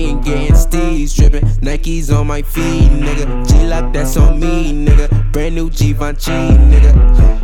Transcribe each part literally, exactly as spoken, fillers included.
chain, getting steez, drippin', Nikes on my feet, nigga. G-Lock, that's on me, nigga. Brand new Givenchy, nigga.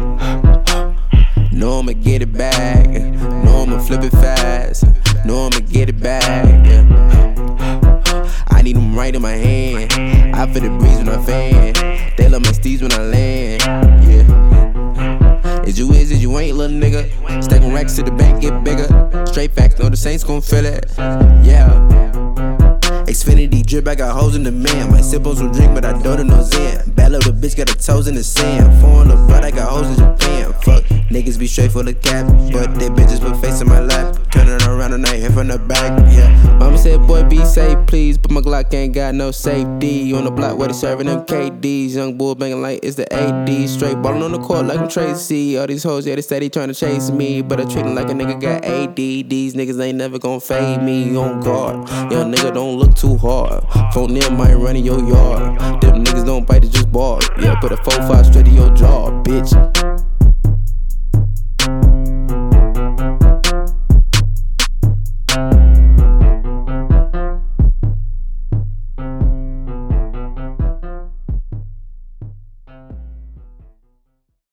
Know I'ma get it back, know I'ma flip it fast, know I'ma get it back, yeah. I need them right in my hand, I feel the breeze when I fan. They love my steez when I land, yeah. Is you is, is you ain't, little nigga. Stacking racks to the bank, get bigger. Straight facts, know the Saints gon' feel it, yeah. Xfinity drip, I got hoes in the man. Might sip on some drink, but I don't do no Zen. Bad little bitch got her toes in the sand. Foreign little brother, I got hoes in Japan. Fuck, niggas be straight full of cap, but they bitches put face in my lap. Turning around and I hit from the back, yeah. Mama said, boy, be safe, please. But my Glock ain't got no safety. On the block where they serving them K Ds. Young bull banging like it's the A D. Straight ballin' on the court like I'm Tracy. All these hoes, yeah, they steady trying to chase me, but I treat them like a nigga got A D. These niggas ain't never gon' fade me on guard. Young nigga don't look too hard. Phone in might run in your yard. Them niggas don't bite, they just bark. Yeah, put a four five straight to your jaw, bitch.